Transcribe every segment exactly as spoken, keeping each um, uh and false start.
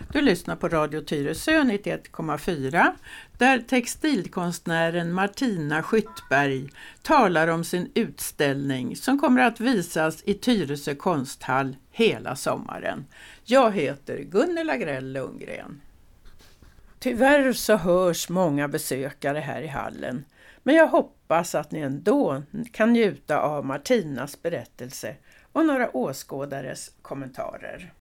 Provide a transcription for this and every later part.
Du lyssnar på Radio Tyresö nittioett komma fyra där textilkonstnären Martina Skyttberg talar om sin utställning som kommer att visas i Tyresö konsthall hela sommaren. Jag heter Gunilla Grell Lundgren. Tyvärr så hörs många besökare här i hallen, men jag hoppas att ni ändå kan njuta av Martinas berättelse och några åskådares kommentarer.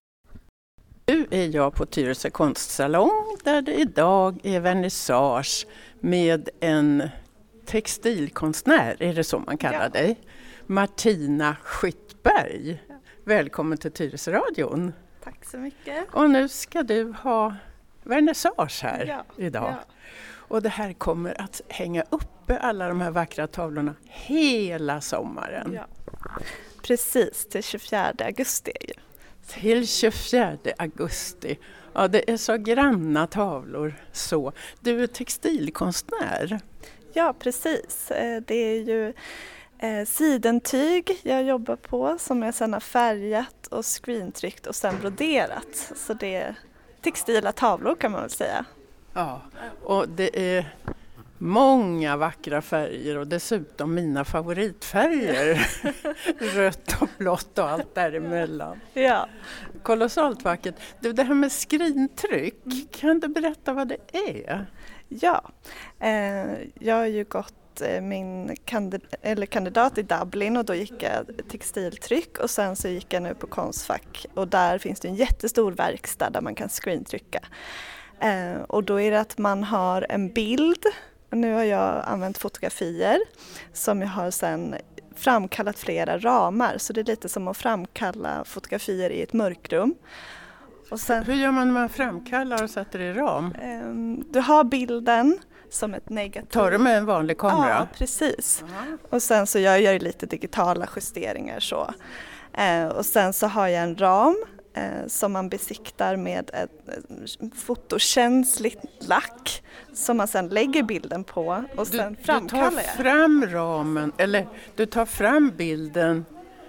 Nu är jag på Tyresö konstsalong där det idag är vernissage med en textilkonstnär, är det så man kallar ja. dig? Martina Skyttberg. Ja. Välkommen till Tyresö-radion. Tack så mycket. Och nu ska du ha vernissage här ja. idag. Ja. Och det här kommer att hänga uppe alla de här vackra tavlorna hela sommaren. Ja. Precis, till tjugofjärde augusti ju. Till tjugofjärde augusti. Ja, det är så granna tavlor så. Du är textilkonstnär. Ja, precis. Det är ju eh, sidentyg jag jobbar på som jag sedan har färgat och screentryckt och sen broderat. Så det är textila tavlor kan man väl säga. Ja, och det är många vackra färger och dessutom mina favoritfärger. Rött och blått och allt däremellan. Ja. Kolossalt vackert. Du, det här med screentryck, kan du berätta vad det är? Ja, eh, jag har ju gått eh, min kandid- eller kandidat i Dublin och då gick jag textiltryck och sen så gick jag nu på Konstfack och där finns det en jättestor verkstad där man kan screentrycka. Eh, och då är det att man har en bild. Nu har jag använt fotografier som jag har sedan framkallat flera ramar. Så det är lite som att framkalla fotografier i ett mörkrum. Och sen, hur gör man när man framkallar och sätter i ram? Um, du har bilden som ett negativ. Tar du med en vanlig kamera? Ja, precis. Uh-huh. Och sen så jag gör jag lite digitala justeringar så. Uh, och sen så har jag en ram. Som man besiktar med ett fotokänsligt lack som man sedan lägger bilden på och sen du, framkallar du tar fram ramen, eller du tar fram bilden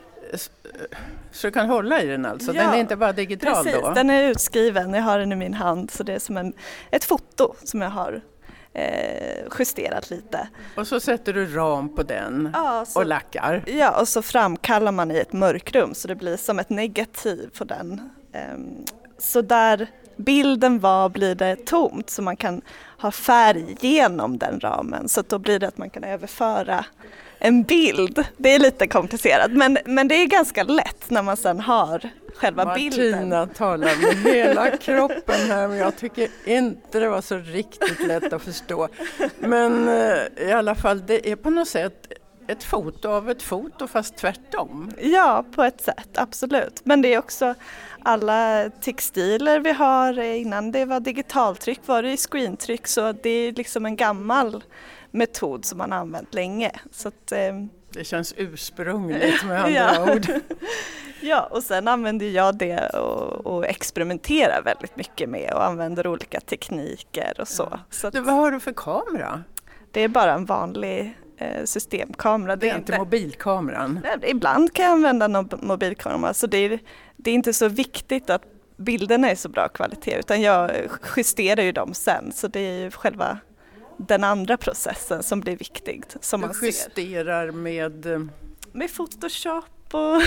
så du kan hålla i den alltså, ja, den är inte bara digital precis, då? Den är utskriven, jag har den i min hand så det är som en, ett foto som jag har eh, justerat lite. Och så sätter du ram på den ja, så, och lackar? Ja, och så framkallar man i ett mörkrum så det blir som ett negativ på den. Um, så där bilden var blir det tomt så man kan ha färg genom den ramen så då blir det att man kan överföra en bild. Det är lite komplicerat men, men det är ganska lätt när man sedan har själva Martina bilden. Martina talar med hela kroppen här men jag tycker inte det var så riktigt lätt att förstå. Men eh, i alla fall det är på något sätt ett foto av ett foto fast tvärtom. Ja, på ett sätt, absolut. Men det är också alla textiler vi har. Innan det var digitaltryck var det i screentryck så det är liksom en gammal metod som man har använt länge. Så att, eh... det känns ursprungligt med andra ja. ord. Ja, och sen använder jag det och, och experimenterar väldigt mycket med och använder olika tekniker och så. Ja. så att... du, vad har du för kamera? Det är bara en vanlig systemkamera. Det är inte mobilkameran? Nej, ibland kan jag använda någon mobilkamera så det är, det är inte så viktigt att bilderna är så bra kvalitet utan jag justerar ju dem sen så det är ju själva den andra processen som blir viktig. Som du man justerar ser. med? Med Photoshop och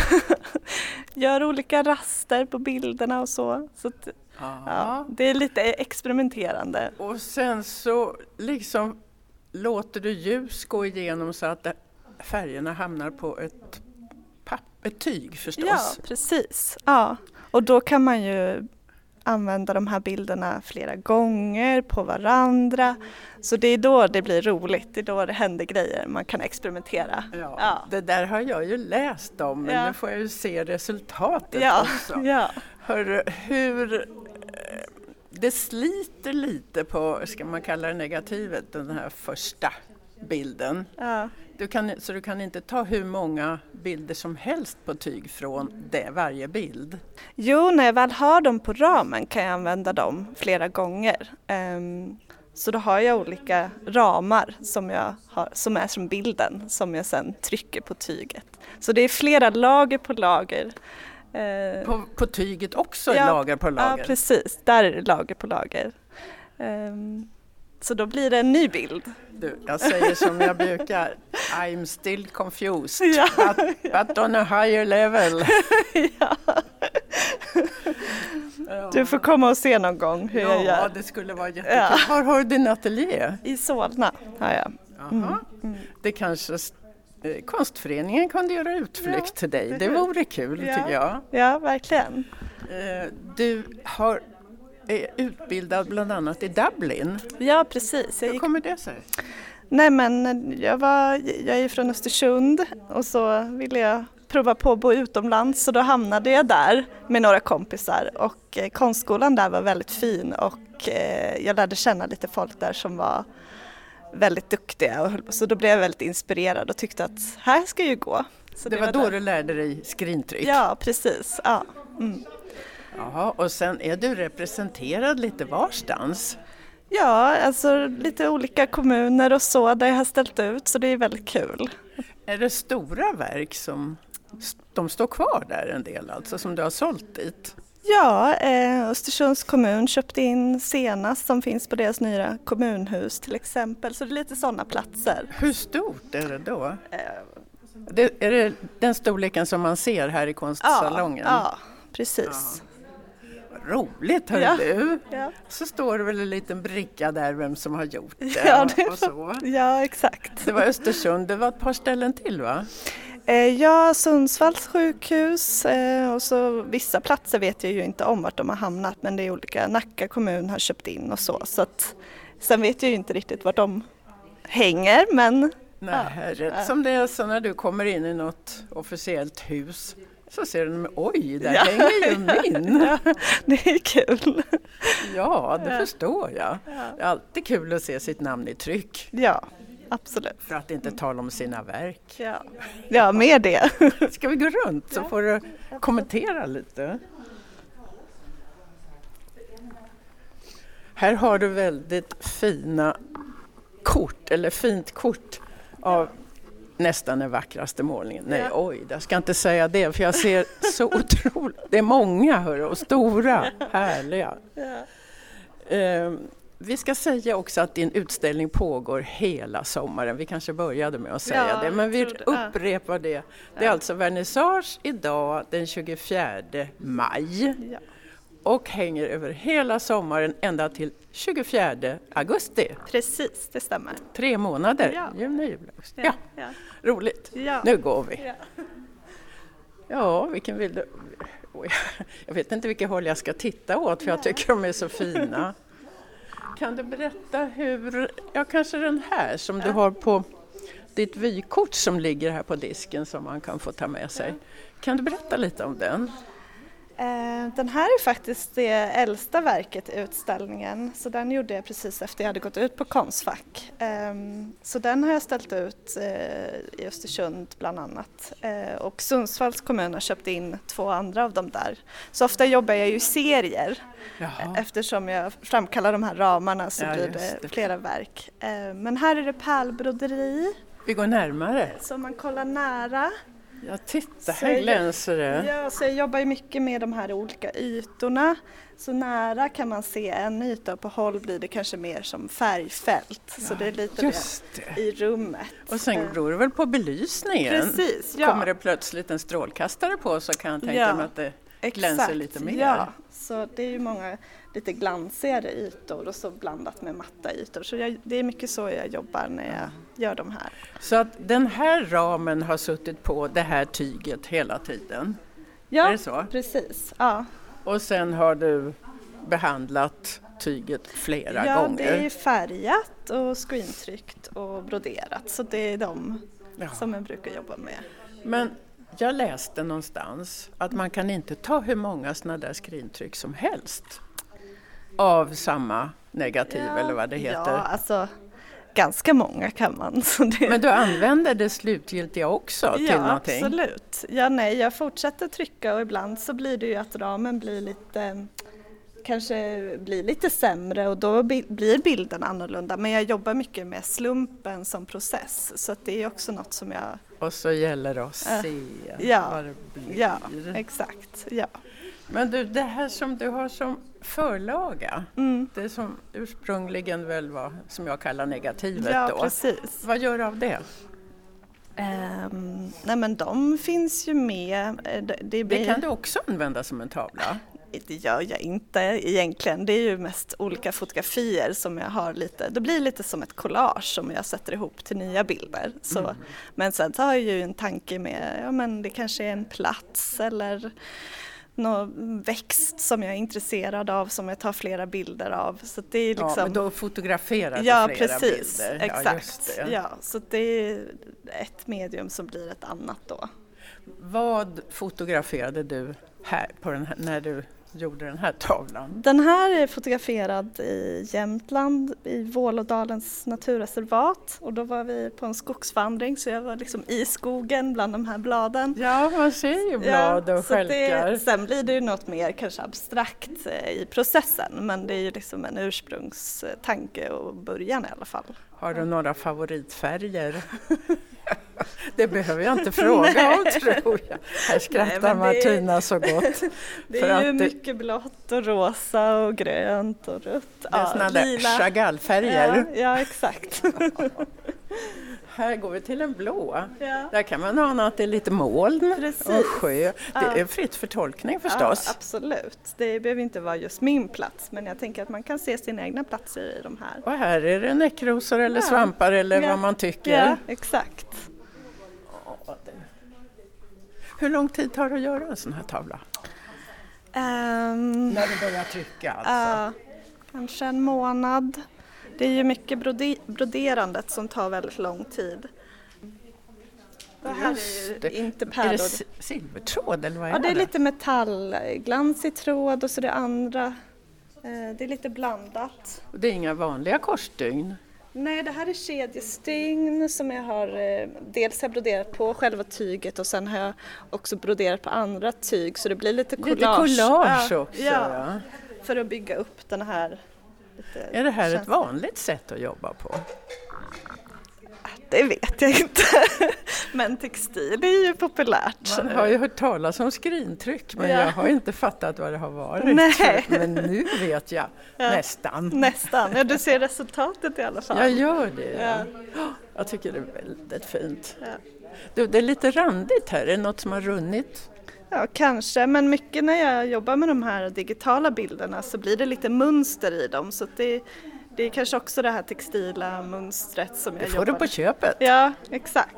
gör olika raster på bilderna och så. så att, ja, det är lite experimenterande. Och sen så liksom låter du ljus gå igenom så att färgerna hamnar på ett, papp, ett tyg förstås? Ja, precis. Ja. Och då kan man ju använda de här bilderna flera gånger på varandra. Så det är då det blir roligt, det är då det händer grejer, man kan experimentera. Ja, ja. Det där har jag ju läst om men ja. nu får jag ju se resultatet ja. också. Ja. Hör, hur... Det sliter lite på, ska man kalla det negativet, den här första bilden. Ja. Du kan, så du kan inte ta hur många bilder som helst på tyg från det, varje bild? Jo, när jag väl har dem på ramen kan jag använda dem flera gånger. Um, så då har jag olika ramar som, jag har, som är som bilden som jag sedan trycker på tyget. Så det är flera lager på lager Eh, på, på tyget också, ja, lager på lager? Ja, precis. Där är det lager på lager. Eh, så då blir det en ny bild. Du, jag säger som jag brukar, I'm still confused, Ja. but, but on a higher level. Ja. Du får komma och se någon gång hur Ja, jag gör. det skulle vara jättekul. Ja. Var har du din ateljé? I Solna har jag. Mm. Mm. Det kanske eh, konstföreningen kunde göra utflykt Ja, till dig. det Det är vore kul, ja. tycker jag. Ja, verkligen. Eh, du har är utbildad bland annat i Dublin. Ja, precis. Jag Hur gick... kommer det sig? Nej, men jag, var, jag är från Östersund och så ville jag prova på att bo utomlands, så då hamnade jag där med några kompisar och eh, konstskolan där var väldigt fin och eh, jag lärde känna lite folk där som var väldigt duktiga och, så då blev jag väldigt inspirerad och tyckte att här ska jag gå. Så det, det var, var då där. du lärde dig skrintryck? Ja, precis. Ja. Mm. Jaha, och sen är du representerad lite varstans? Ja, alltså lite olika kommuner och så där jag har ställt ut, så det är väldigt kul. Är det stora verk som de står kvar där en del, alltså som du har sålt dit? Ja, eh, Östersunds kommun köpte in senast som finns på deras nya kommunhus till exempel, så det är lite sådana platser. Hur stort är det då? Eh, det, är det den storleken som man ser här i konstsalongen? Ja, ja precis. Ja. Roligt, hör Ja. du. Ja. Så står det väl en liten bricka där vem som har gjort det, Ja, det och så. Ja, exakt. Det var Östersund, det var ett par ställen till, va? Eh, ja, Sundsvalls sjukhus eh, och så vissa platser vet jag ju inte om vart de har hamnat, men det är olika. Nacka kommun har köpt in och så, så att, sen vet jag ju inte riktigt vart de hänger, men... Nej, ja. rätt som det är så när du kommer in i något officiellt hus så ser du, oj, där Ja. hänger ju min. Ja, det är kul. Ja, det Ja. förstår jag. Ja. Det är alltid kul att se sitt namn i tryck. Ja, absolut. För att inte tala om sina verk. Ja, ja mer det. Ska vi gå runt så får du kommentera lite. Här har du väldigt fina kort, eller fint kort av nästan den vackraste målningen. Nej, Ja. oj, jag ska inte säga det för jag ser så otroligt. Det är många, hörru, och stora, härliga. Ja. Eh, vi ska säga också att din utställning pågår hela sommaren. Vi kanske började med att säga Ja, det, men vi jag tror det. upprepar det. Det är Ja. alltså vernissage idag den tjugofjärde maj. Ja. Och hänger över hela sommaren ända till tjugofjärde augusti. Precis, det stämmer. Tre månader. Ja. Juni, juli, augusti. Ja. Ja. Roligt. Ja. Nu går vi. Ja. Ja, vilken vill du? Oj, jag vet inte vilket håll jag ska titta åt för jag tycker de är så fina. Kan du berätta hur, ja kanske den här som du har på ditt vykort som ligger här på disken som man kan få ta med sig. Kan du berätta lite om den? Eh, Den här är faktiskt det äldsta verket i utställningen, så den gjorde jag precis efter jag hade gått ut på Konstfack. Ehm, Så den har jag ställt ut eh, i Östersund bland annat, Eh, och Sundsvalls kommun har köpt in två andra av dem där. Så ofta jobbar jag ju i serier. Jaha. Eftersom jag framkallar de här ramarna så Ja, blir just det det. flera verk. Eh, Men här är det pärlbroderi, Vi går närmare. så man kollar nära. Ja, titta, Så här jag- glänser det. Ja, så jag jobbar ju mycket med de här olika ytorna. Så nära kan man se en yta och på håll blir det kanske mer som färgfält. Så det är lite Just det det. i rummet. Och sen beror det väl på belysningen. Precis, ja. Kommer det plötsligt en strålkastare på så kan jag tänka Ja, mig att det glänser lite mer. Ja, så det är ju många lite glansigare ytor och så blandat med matta ytor. Så jag, det är mycket så jag jobbar när jag gör de här. Så att den här ramen har suttit på det här tyget hela tiden. Ja, Är det så? precis. Ja, Och sen har du behandlat tyget flera ja gånger. det är färgat och screentryckt och broderat. Så det är de Ja. som jag brukar jobba med. Men jag läste någonstans att man kan inte ta hur många sådana där skrintryck som helst av samma negativ eller vad det heter. Ja, alltså ganska många kan man. Så det... Men du använder det slutgiltiga också till ja, någonting? absolut. Ja, nej, jag fortsätter trycka och ibland så blir det ju att ramen blir lite kanske blir lite sämre och då blir bilden annorlunda. Men jag jobbar mycket med slumpen som process, så att det är också något som jag... Och så gäller det att se uh, ja, vad det blir. Ja, exakt. Ja. Men du, det här som du har som förlaga, mm. det som ursprungligen väl var, som jag kallar negativet ja, då. Precis. Vad gör du av det? Um, nej men de finns ju med. Det, det, blir... det kan du också använda som en tavla? Det gör jag inte egentligen. Det är ju mest olika fotografier som jag har lite. Det blir lite som ett collage som jag sätter ihop till nya bilder. Så, mm. Men sen så har jag ju en tanke med, ja men det kanske är en plats eller någon växt som jag är intresserad av som jag tar flera bilder av. Så det är liksom... Ja, men då fotograferar du ja, flera precis, bilder. Exakt. Ja, just det. Ja, så det är ett medium som blir ett annat då. Vad fotograferade du här, på den här när du gjorde den här tavlan? Den här är fotograferad i Jämtland i Vålådalens naturreservat och då var vi på en skogsvandring så jag var liksom i skogen bland de här bladen. Ja, man ser ju blad ja, och stjälkar. Sen blir det ju något mer kanske abstrakt i processen, men det är ju liksom en ursprungstanke och början i alla fall. Har du några favoritfärger? Det behöver jag inte fråga om, tror jag. Här skrattar Nej, Martina är... så gott. Det är ju mycket det... blått och rosa och grönt och rött. Det är ja, sådana där Chagall-färger. Ja, ja, exakt. Här går vi till en blå. Ja. Där kan man ana att det är lite moln Precis. och sjö. Det ja. är fritt för tolkning förstås. Ja, absolut. Det behöver inte vara just min plats, men jag tänker att man kan se sina egna platser i de här. Och här är det näckrosor eller ja. svampar eller ja. vad man tycker. Ja, exakt. Hur lång tid tar det att göra en sån här tavla? Um, När du börjar trycka alltså? Uh, kanske en månad. Det är ju mycket brode- broderandet som tar väldigt lång tid. Det här är ju inte pärlor. Är det silvertråd eller vad är ja, det? Ja, det är det? lite metallglans i tråd och så det andra. Uh, det är lite blandat. Och det är inga vanliga korsstygn? Nej, det här är kedjestygn som jag har eh, dels har broderat på själva tyget och sen har jag också broderat på andra tyg så det blir lite collage. Lite collage ja, också. Ja, ja. För att bygga upp den här. Lite är det här känslan. Ett vanligt sätt att jobba på? Det vet jag inte. Men textil är ju populärt. Man har ju hört talas om skrintryck men ja. jag har inte fattat vad det har varit. Nej. Men nu vet jag ja. nästan. Nästan, ja, du ser resultatet i alla fall. Jag gör det. Ja. Jag tycker det är väldigt fint. Ja. Du, det är lite randigt här, är det något som har runnit? Ja, kanske, men mycket när jag jobbar med de här digitala bilderna så blir det lite mönster i dem så att det Det är kanske också det här textila mönstret som jag jobbar. Det får jobbar. du på köpet. Ja, exakt.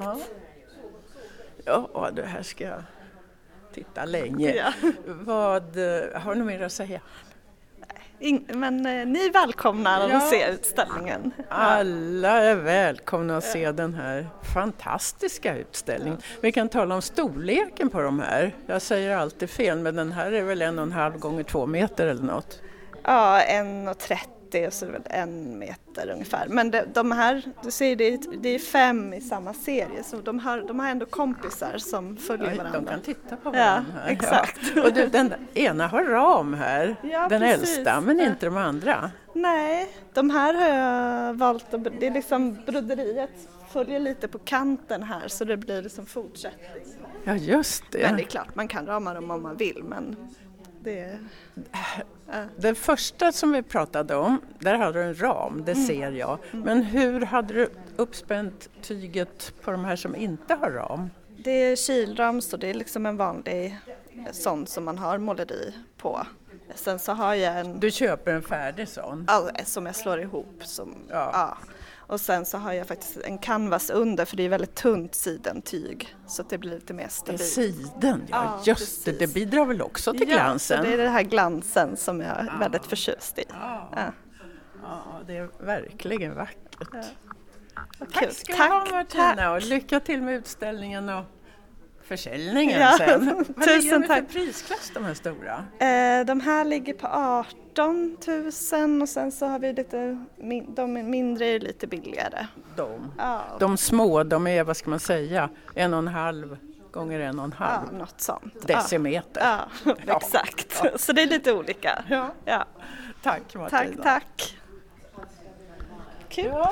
Ja, ja det här ska jag titta länge. Ja. Vad, har du mer att säga? In, men eh, ni är välkomna att ja. se utställningen. Alla är välkomna att se ja. den här fantastiska utställningen. Ja. Vi kan tala om storleken på de här. Jag säger alltid fel, men den här är väl en och en halv gånger två meter eller något? Ja, en och trettio. Det är så väl en meter ungefär. Men de, de här, du ser det är, det är fem i samma serie så de har, de har ändå kompisar som följer ja, varandra. De kan titta på varandra ja, här. Exakt. Ja. Och du, den ena har ram här, ja, den precis. äldsta, men inte de andra. Nej, de här har jag valt att, det är liksom broderiet följer lite på kanten här så det blir liksom fortsättning. Ja, just det. Men det är klart, man kan rama dem om man vill, men det Ja. Den första som vi pratade om, där hade du en ram, det mm. ser jag. Men hur hade du uppspänt tyget på de här som inte har ram? Det är kilram så det är liksom en vanlig sån som man har måleri på. Sen så har jag en... Du köper en färdig sån? Ja, som jag slår ihop. Som, ja. Ja. Och sen så har jag faktiskt en canvas under för det är väldigt tunt sidentyg så att det blir lite mer stabilt. Det är siden, ja, ja just precis. det. Det bidrar väl också till ja, glansen? Ja, det är det här glansen som jag är ja. väldigt förtjust i. Ja. Ja. Ja, det är verkligen vackert. Ja. Tack ska du ha Martina tack. Och lycka till med utställningen och försäljningen ja. sen. Vad Tusen ligger det för prisklass de här stora? Eh, de här ligger på arton tusen och sen så har vi lite, de mindre är lite billigare. De, ja. de små, de är vad ska man säga, en och en halv gånger en och en halv Ja, något sånt. decimeter. Ja, ja Ja. exakt. Ja. Så det är lite olika. Ja. Ja. Tack Martina. Tack, tack. Kul. Ja.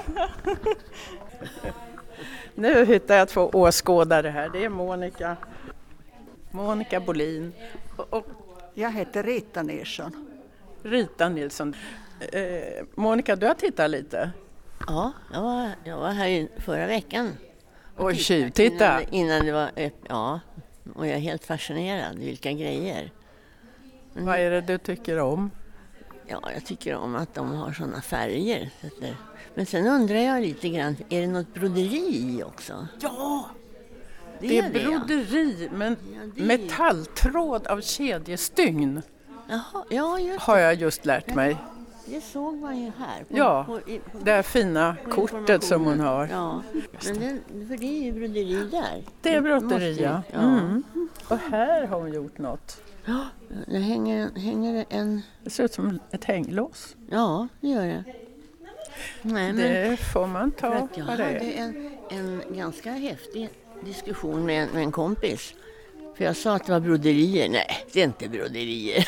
Nu hittar jag två åskådare här. Det är Monica, Monica Bolin och, och Jag heter Rita Nilsson. Rita Nilsson. Eh, Monica, du har tittat lite. Ja, jag var, jag var här i förra veckan. Och tjuvtitta. Innan, innan det var öpp- ja, och jag är helt fascinerad. Vilka grejer. Vad är det du tycker om? Ja, jag tycker om att de har såna färger. Så att det- Men sen undrar jag lite grann, är det något broderi i också? Ja, det är det, ja. broderi, men Ja, det är- metalltråd av kedjestygn Jaha, ja, just har jag just lärt mig. det såg man ju här. På, Ja, på, i- på, det här fina på kortet som hon har. Ja, men den, för det är ju broderi där. Det är Måste broderi, ju- ja. ja. Mm. Och här har hon gjort något. Det hänger, hänger det en... Det ser ut som ett hänglås. Ja, det gör det. Nej, men... Det får man För ta att jag vad det hade är. en, en ganska häftig diskussion med en, med en kompis. För jag sa att det var broderier. Nej, det är inte broderier.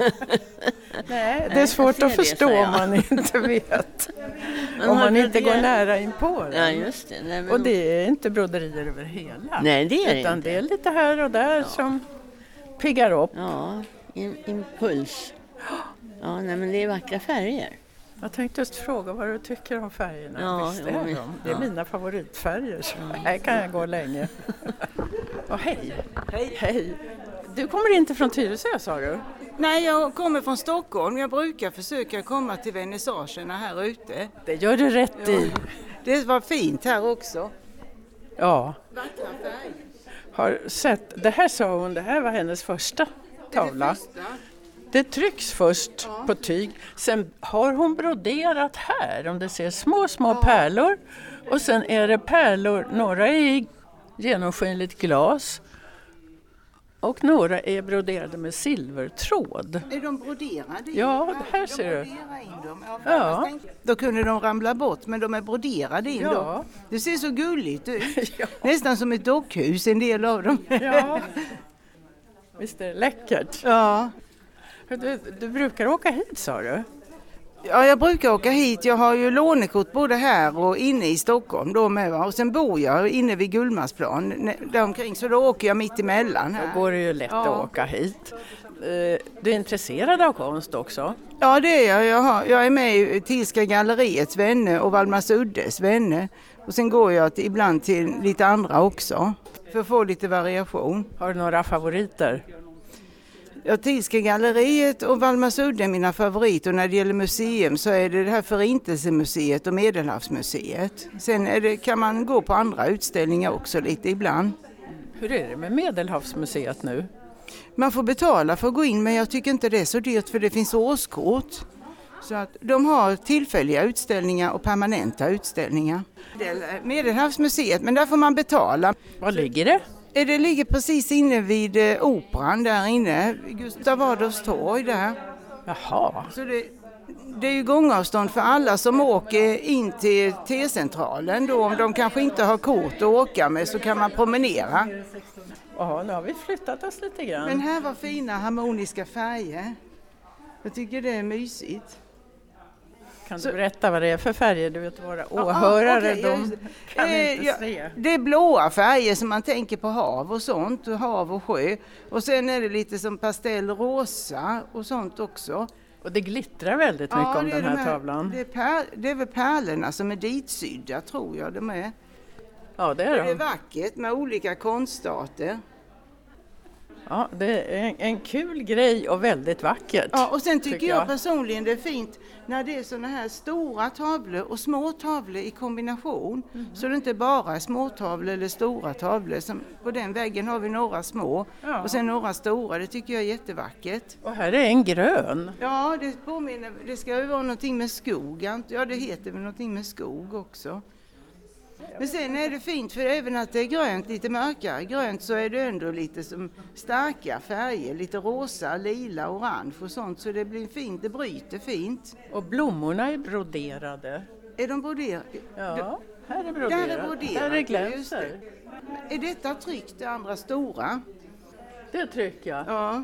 Nej, det är svårt jag att ser det, förstå sa jag. om man inte vet. Man Om har man inte går broderat- nära in på det. Ja, just det. Nej, men... Och det är inte broderier över hela. Nej, det är det utan inte. det är lite här och där som piggar upp. Ja, in, impuls. Ja, nej, men det är vackra färger. Jag tänkte just fråga vad du tycker om färgerna. Ja, Visst jo, är men- de. Det är ja. mina favoritfärger. Så här kan jag gå länge. Och hej. hej! Hej! Du kommer inte från Tyresö, sa du? Nej, jag kommer från Stockholm. Jag brukar försöka komma till vernissagerna här ute. Det gör du rätt i. Det var fint här också. Ja. Vackra färger. Har sett. Det här sa hon, det här var hennes första tavla. Första. Det trycks först på tyg. Sen har hon broderat här. Om det ser små, små pärlor. Och sen är det pärlor. Några är i genomskinligt glas. Och några är broderade med silvertråd. Är de broderade? Ja, här de ser du. broderar in dem. Ja, för Ja. annars tänkte- Då kunde de ramla bort, men de är broderade in Ja. dem. Det ser så gulligt ut. Ja. Nästan som ett dockhus, en del av dem. Ja. Visst är det läckert? Ja. Du, du brukar åka hit, sa du? Ja, jag brukar åka hit. Jag har ju lånekort både här och inne i Stockholm då med, va? Och sen bor jag inne vid Gullmarsplan nä- där omkring, så då åker jag mitt emellan här. Då går det ju lätt Ja. att åka hit. Eh, Du är intresserad av konst också? Ja, det är jag. Jag, har, jag är med i Tilska galleriets vänner och Valdemarsuddes vänner. Och sen går jag till, ibland till lite andra också för att få lite variation. Har du några favoriter? Ja, Tilska galleriet och Valdemarsudde är mina favoriter. Och när det gäller museum så är det det här Förintelsemuseet och Medelhavsmuseet. Sen är det, kan man gå på andra utställningar också lite ibland. Hur är det med Medelhavsmuseet nu? Man får betala för att gå in, men jag tycker inte det är så dyrt för det finns årskort. Så att de har tillfälliga utställningar och permanenta utställningar. Medelhavsmuseet, men där får man betala. Var ligger det? Det ligger precis inne vid eh, operan där inne, Gustav Adolfs torg där. Jaha, Så det, det är ju gångavstånd för alla som åker in till T-centralen då. Om de kanske inte har kort att åka med så kan man promenera. ja, nu har vi flyttat oss lite grann. Men här var fina harmoniska färger. Jag tycker det är mysigt. Kan så- du berätta vad det är för färger? Du vet, våra åhörare, okej, jag- de kan Eh, inte ja, se. Det är blåa färger som man tänker på hav och sånt, och hav och sjö. Och sen är det lite som pastellrosa och sånt också. Och det glittrar väldigt mycket Ja, om det är den här de tavlan. Det är, pär, det är väl pärlorna som är ditsydda, tror jag de är. Ja, det Det är är de. vackert med olika konstarter. Ja, det är en, en kul grej och väldigt vackert. Ja, och sen tycker tycker jag jag. personligen det är fint när det är såna här stora tavlor och små tavlor i kombination. Mhm. Så det inte bara är små tavlor eller stora tavlor. Som på den väggen har vi några små Ja. och sen några stora. Det tycker jag är jättevackert. Och här är en grön. Ja, det påminner, det ska ju vara någonting med skog. Ja, det heter väl någonting med skog också. Men sen är det fint, för även att det är grönt, lite mörkare grönt, så är det ändå lite som starka färger, lite rosa, lila, orange och sånt, så det blir fint, det bryter fint. Och blommorna är broderade. Är de broderade? Ja. Här är broderat. Där är broderat. Där är just glänser. det. Är detta tryckt, det andra stora? Det trycker jag. Ja.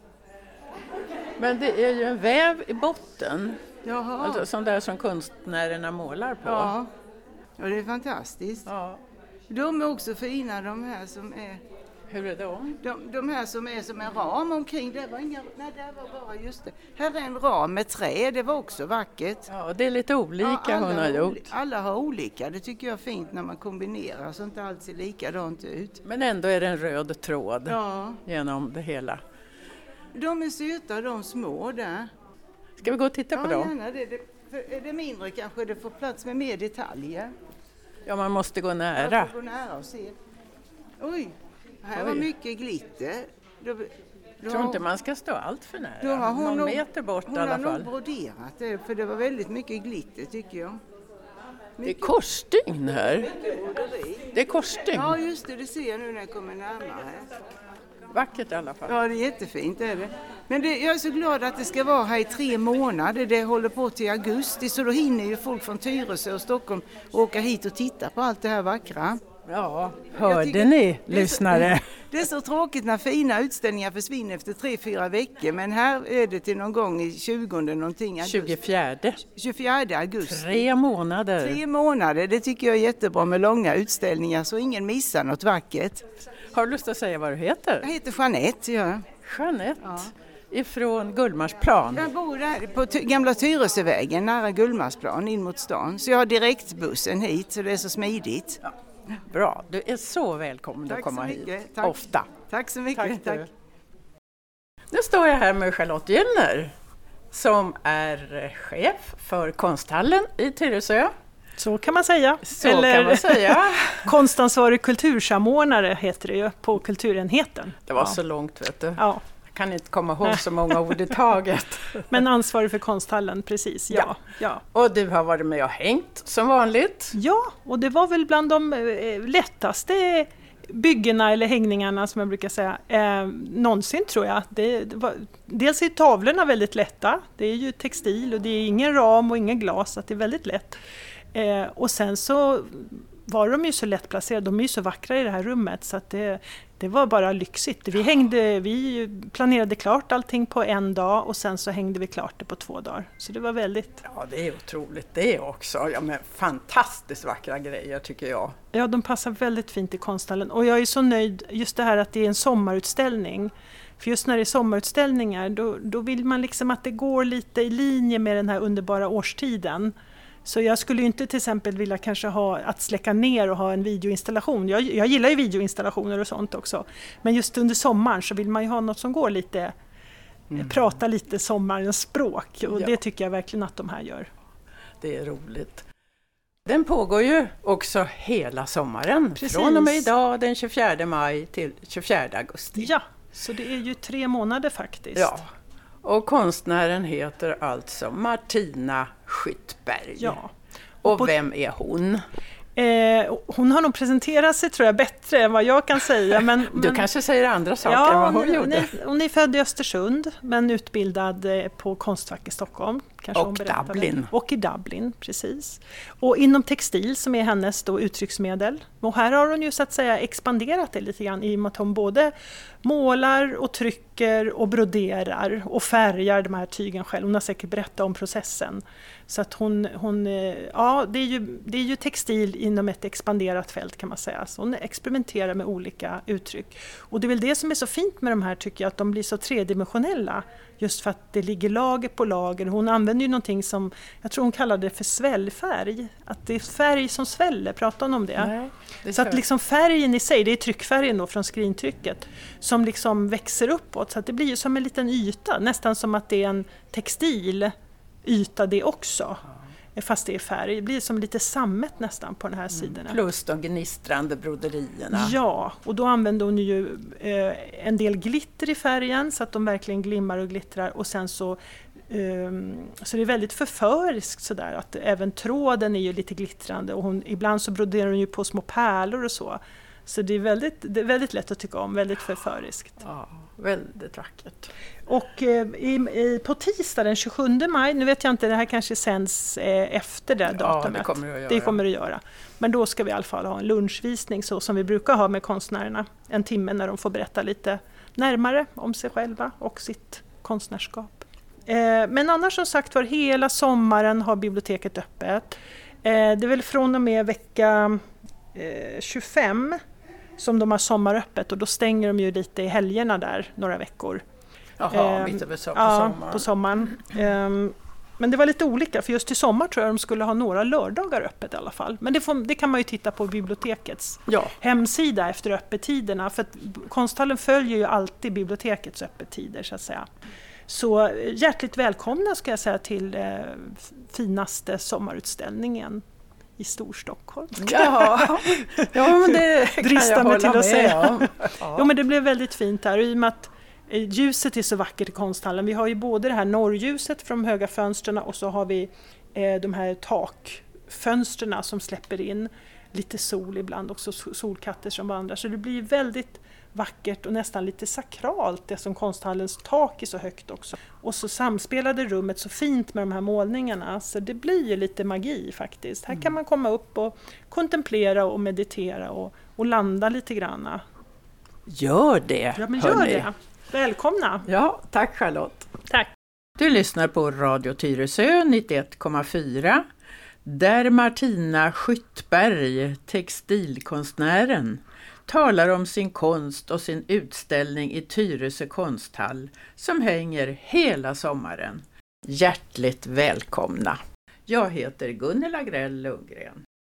Men det är ju en väv i botten. Jaha. Alltså, som där som konstnärerna målar på. Ja. Ja, det är fantastiskt. Ja. De är också fina, de här som är... Hur är de? De, de här som är som en ram omkring, det var inga... Nej, det var bara just det. Här är en ram med trä, det var också vackert. Ja, det är lite olika Ja, hon har har gjort. oli- alla har olika, det tycker jag är fint när man kombinerar så inte allt ser likadant ut. Men ändå är det en röd tråd Ja, genom det hela. de är söta, de små där. Ska vi gå och titta på Ja, dem? gärna det. det för är det mindre kanske det får plats med mer detaljer. Ja, man måste gå nära. Jag får gå nära och se. Oj, här Oj. var mycket glitter. Då, då Jag tror inte man ska stå allt för då nära. har hon Någon nog, meter bort hon i alla har nog fall. broderat det, för det var väldigt mycket glitter tycker jag. Det är korsstygn här. Broderi. Det är korsstygn. Ja, just det, det ser jag nu när jag kommer närmare. Vackert i alla fall. Ja, det är jättefint är det. Men det, jag är så glad att det ska vara här i tre månader. Det håller på till augusti, så då hinner ju folk från Tyresö och Stockholm åka hit och titta på allt det här vackra. Ja, Jag hörde tycker- ni, det är så- lyssnare? Det är så tråkigt när fina utställningar försvinner efter tre, fyra veckor. Men här är det till någon gång i tjugonde någonting. augusti. tjugofjärde. tjugofjärde augusti. Tre månader. Tre månader, det tycker jag är jättebra med långa utställningar så ingen missar något vackert. Har du lust att säga vad du Jag heter? heter Jeanette, ja. Jeanette. Ja. Ifrån Gullmarsplan. Jag bor där på Ty- gamla Tyresövägen nära Gullmarsplan in mot stan. Så jag har direktbussen hit så det är så smidigt. Bra, du är så välkommen Tack att komma så hit. mycket. Tack. Ofta. Tack så mycket. Tack, du. Nu står jag här med Charlotte Gyllner som är chef för konsthallen i Tyresö. Så kan man säga. Så kan man säga. Konstansvarig kultursamordnare heter det ju på kulturenheten. Det var ja. så långt, vet du. Ja, Jag kan inte komma ihåg så många ord i taget. men ansvarig för konsthallen, precis. Ja, Ja. ja. Och du har varit med och hängt som vanligt. ja, och det var väl bland de eh, lättaste byggena eller hängningarna som jag brukar säga eh, någonsin tror jag. Det, det var, dels är tavlorna väldigt lätta. Det är ju textil och det är ingen ram och ingen glas, så att det är väldigt lätt. Eh, och sen så var de ju så lätt placerade, de är ju så vackra i det här rummet så att det, det var bara lyxigt. Vi, hängde, vi planerade klart allting på en dag och sen så hängde vi klart det på två dagar. Så det var väldigt... Ja, det är otroligt det också. Ja, men fantastiskt vackra grejer tycker jag. Ja, de passar väldigt fint i konsthallen och jag är så nöjd just det här att det är en sommarutställning. För just när det är sommarutställningar då, då vill man liksom att det går lite i linje med den här underbara årstiden. Så jag skulle ju inte till exempel vilja kanske ha att släcka ner och ha en videoinstallation. Jag, jag gillar ju videoinstallationer och sånt också. Men just under sommaren så vill man ju ha något som går lite, mm. prata lite sommarens språk. Och Ja. det tycker jag verkligen att de här gör. Det är roligt. Den pågår ju också hela sommaren. Precis. Från och med idag den tjugofjärde maj till tjugofjärde augusti. Ja, så det är ju tre månader faktiskt. Ja. Och konstnären heter alltså Martina Skyttberg. Ja. Och på- vem är hon? Eh, hon har nog presenterat sig tror jag bättre än vad jag kan säga. Men, Du men, kanske säger andra saker än ja, vad hon hon, gjorde. är, hon är född i Östersund men utbildad eh, på Konstfack i Stockholm. Kanske Och hon berättade. Dublin. Och i Dublin, precis. Och inom textil som är hennes då uttrycksmedel. Och här har hon ju så att säga expanderat det lite grann i och med att hon både målar och trycker och broderar och färgar de här tygen själv. Hon har säkert berättat om processen. Så att hon, hon eh, ja det är, ju, det är ju textil inom ett expanderat fält kan man säga. Så hon experimenterar med olika uttryck. Och det är väl det som är så fint med de här tycker jag, att de blir så tredimensionella. Just för att det ligger lager på lager. Hon använder ju någonting som, jag tror hon kallade det för svällfärg. Att det är färg som sväller, pratar hon om det? Nej, det Så att liksom färgen i sig, det är tryckfärgen då från skrintrycket, som liksom växer uppåt. Så att det blir ju som en liten yta, nästan som att det är en textil yta det också. Fast det är färg, det blir som lite sammet nästan på de här sidorna. Plus de gnistrande broderierna. Ja, och då använder hon ju eh, en del glitter i färgen så att de verkligen glimmar och glittrar. Och sen så, eh, så det är väldigt förföriskt sådär att även tråden är ju lite glittrande och hon, ibland så broderar hon ju på små pärlor och så. Så det är väldigt, det är väldigt lätt att tycka om, väldigt förföriskt. Ja. väldigt vackert. Och eh, i, i, på tisdag den tjugosjunde maj, nu vet jag inte, det här kanske sänds eh, efter det datumet. Ja, det kommer det att göra. Det kommer det att göra. Men då ska vi i alla fall ha en lunchvisning så som vi brukar ha med konstnärerna. En timme när de får berätta lite närmare om sig själva och sitt konstnärskap. Eh, men annars som sagt var, hela sommaren har biblioteket öppet. Eh, det är väl från och med vecka eh, tjugofem som de har sommaröppet och då stänger de ju lite i helgerna där några veckor. Jaha, eh, mitt över so- på ja, sommaren. på sommaren. Eh, men det var lite olika, för just i sommar tror jag de skulle ha några lördagar öppet i alla fall. Men det, får, det kan man ju titta på bibliotekets Ja. hemsida efter öppettiderna. För att konsthallen följer ju alltid bibliotekets öppettider så att säga. Så hjärtligt välkomna ska jag säga till eh, finaste sommarutställningen i Storstockholm. Ja, ja men det kan Drista jag mig hålla till att med säga. om. Ja. Jo, men det blev väldigt fint här. Och i och med att eh, ljuset är så vackert i konsthallen. Vi har ju både det här norrljuset från de höga fönstren och så har vi eh, de här takfönstren som släpper in lite sol ibland, också solkatter som vandrar. Så det blir väldigt vackert och nästan lite sakralt det som konsthallens tak är så högt också. Och så samspelade rummet så fint med de här målningarna så det blir ju lite magi faktiskt. Här kan man komma upp och kontemplera och meditera och, och landa lite granna. Gör det, Ja, men gör hörni. det. Välkomna! Ja, tack Charlotte. Tack! Du lyssnar på Radio Tyresö nittioett komma fyra där Martina Skyttberg, textilkonstnären, talar om sin konst och sin utställning i Tyresö konsthall som hänger hela sommaren. Hjärtligt välkomna! Jag heter Gunilla Grell Lundgren.